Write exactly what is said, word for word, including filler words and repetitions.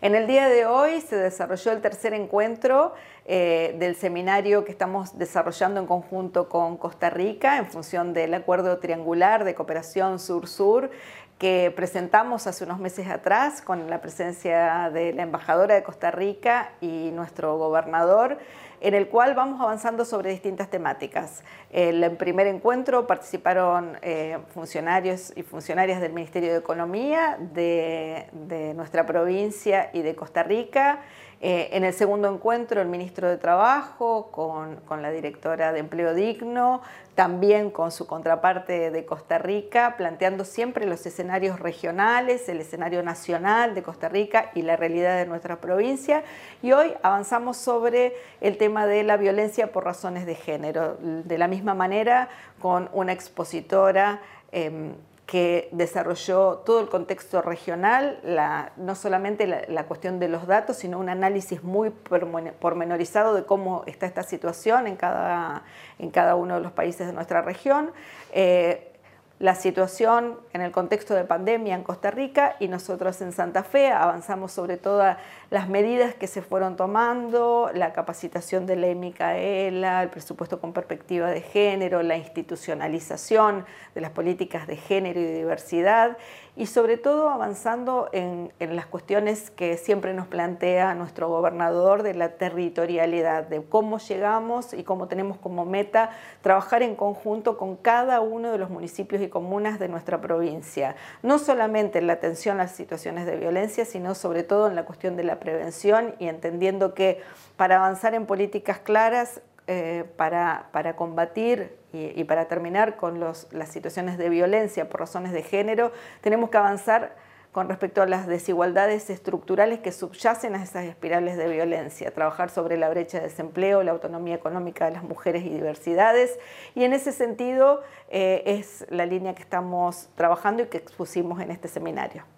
En el día de hoy se desarrolló el tercer encuentro eh, del seminario que estamos desarrollando en conjunto con Costa Rica en función del acuerdo triangular de cooperación sur-sur que presentamos hace unos meses atrás con la presencia de la embajadora de Costa Rica y nuestro gobernador, en el cual vamos avanzando sobre distintas temáticas. En el primer encuentro participaron eh, funcionarios y funcionarias del Ministerio de Economía de, de nuestra provincia y de Costa Rica. Eh, en el segundo encuentro el ministro de Trabajo con, con la directora de Empleo Digno, también con su contraparte de Costa Rica, planteando siempre los escenarios regionales, el escenario nacional de Costa Rica y la realidad de nuestra provincia. Y hoy avanzamos sobre el tema de la violencia por razones de género, de la misma manera con una expositora eh, que desarrolló todo el contexto regional, la, no solamente la, la cuestión de los datos, sino un análisis muy pormenorizado de cómo está esta situación en cada, en cada uno de los países de nuestra región. Eh, la situación en el contexto de pandemia en Costa Rica y nosotros en Santa Fe avanzamos sobre todas las medidas que se fueron tomando, la capacitación de Ley Micaela, el presupuesto con perspectiva de género, la institucionalización de las políticas de género y de diversidad y sobre todo avanzando en, en las cuestiones que siempre nos plantea nuestro gobernador de la territorialidad, de cómo llegamos y cómo tenemos como meta trabajar en conjunto con cada uno de los municipios y comunas de nuestra provincia, no solamente en la atención a las situaciones de violencia, sino sobre todo en la cuestión de la prevención y entendiendo que para avanzar en políticas claras, eh, para, para combatir y, y para terminar con los, las situaciones de violencia por razones de género, tenemos que avanzar con respecto a las desigualdades estructurales que subyacen a esas espirales de violencia, trabajar sobre la brecha de desempleo, la autonomía económica de las mujeres y diversidades, y en ese sentido eh, es la línea que estamos trabajando y que expusimos en este seminario.